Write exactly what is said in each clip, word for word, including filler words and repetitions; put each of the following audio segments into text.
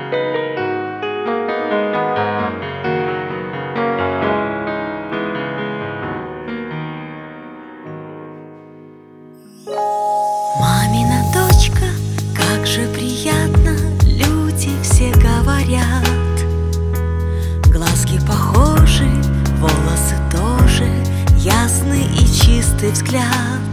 Мамина дочка, как же приятно, люди все говорят. Глазки похожи, волосы тоже, ясный и чистый взгляд.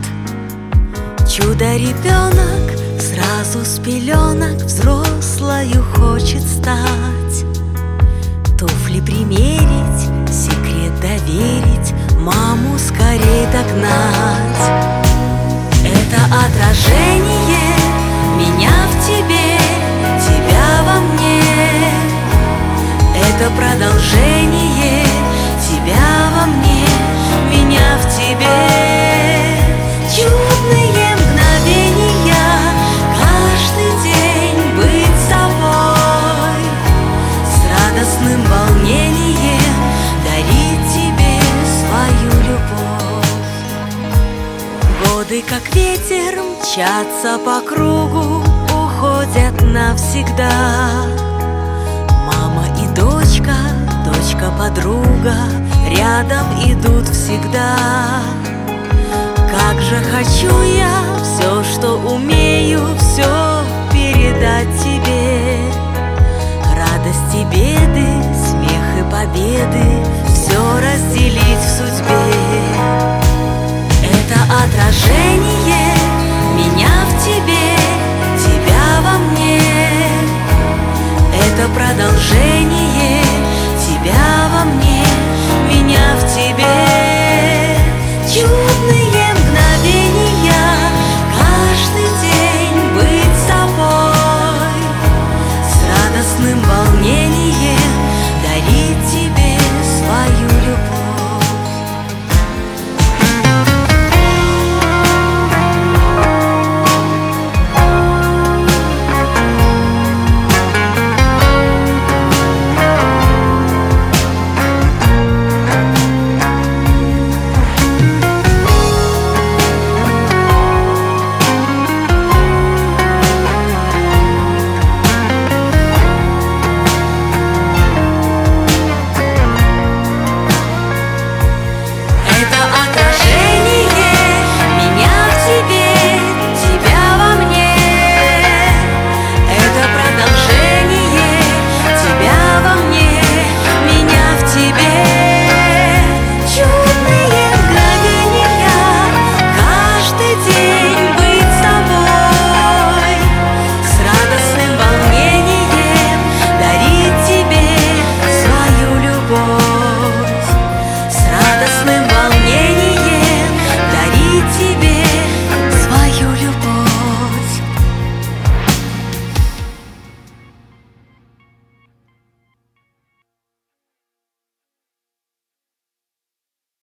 Чудо-ребенок сразу с пеленок взрослою хочет стать. Туфли примерить, секрет доверить, маму скорей догнать. Это отражение меня в тебе, тебя во мне. Это продолжение тебя во мне, меня в тебе. Чудные мгновения, каждый день быть с тобой, с радостным волнением дарить тебе свою любовь. Годы, как ветер, мчатся по кругу, уходят навсегда. Мама и дочка, дочка-подруга рядом идут всегда. Как же хочу я все, что умею, все передать тебе. Радости, беды, смех и победы, все разделить в судьбе. Это отражение